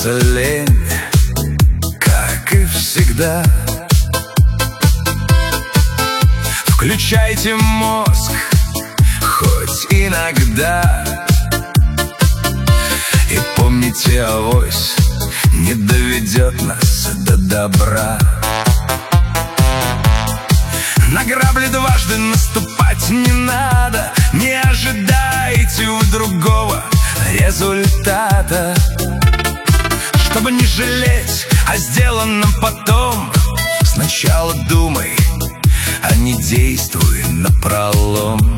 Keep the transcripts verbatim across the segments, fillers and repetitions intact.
Кажется, лень, как и всегда. Включайте мозг хоть иногда. И помните, авось не доведет нас до добра. На грабли дважды наступать не надо. Не ожидайте у другого результата. Чтобы не жалеть о сделанном потом, сначала думай, а не действуй напролом.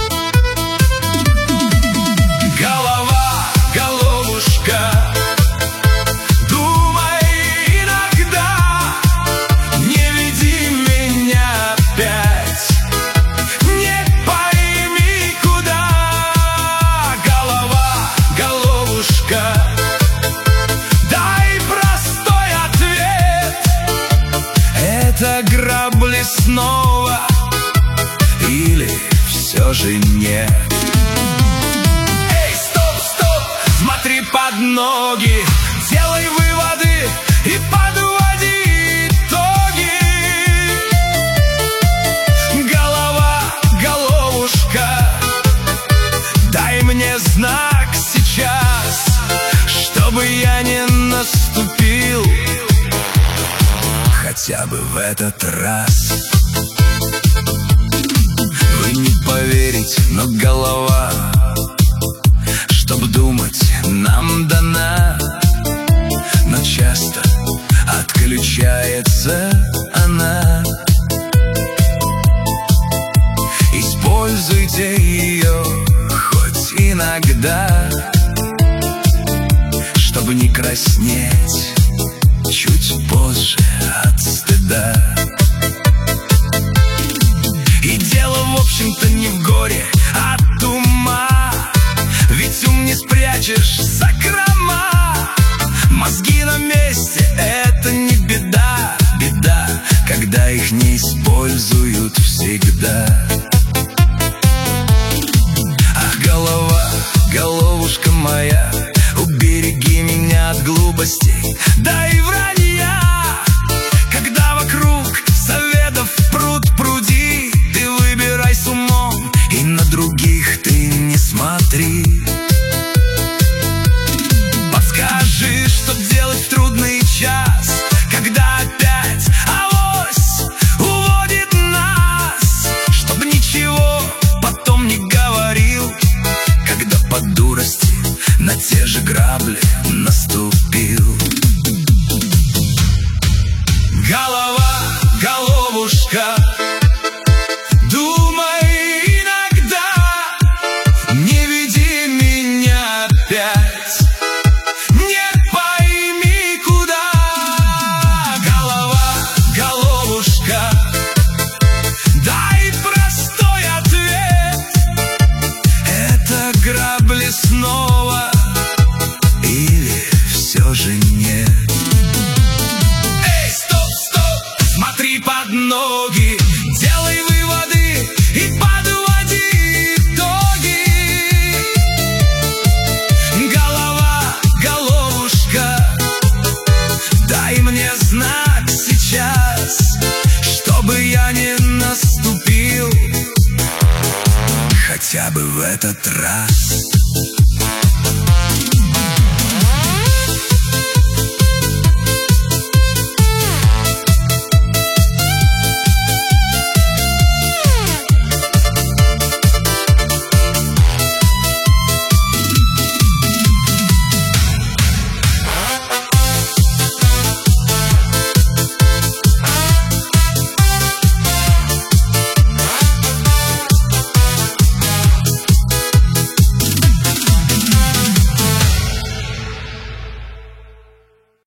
Голова, головушка, думай иногда. Не веди меня опять, не пойми куда. Голова, головушка, дай простой ответ. Это грабли снова или все же нет? Эй, стоп, стоп, смотри под ноги, делай выводы и подводи итоги. Голова, головушка, дай мне знак сейчас, чтобы я не наступил хотя бы в этот раз. Вы не поверите, но голова, чтоб думать, нам дана. Но часто отключается она. Используйте ее хоть иногда, чтобы не краснеть чуть позже от стыда. И дело, в общем-то, не в горе, а от ума. Ведь ум не спрячешь за закрома. Мозги на месте — это не беда. Беда, когда их не используют всегда. Ах, голова, головушка моя, убереги меня от глупостей, да и вранья. Когда вокруг советов пруд пруди, ты выбирай с умом и на других ты не смотри. Подскажи, что делать в трудный час, когда опять авось уводит нас. Чтоб ничего потом не говорил, когда по дурости на те же грабли наступил. Голова, головушка, думай иногда. Не веди меня опять, не пойми куда. Голова, головушка, дай простой ответ. Это грабли снова или все же нет? Эй, стоп, стоп, смотри под ноги, делай выводы и подводи итоги. Голова, головушка, дай мне знак сейчас, чтобы я не наступил хотя бы в этот раз.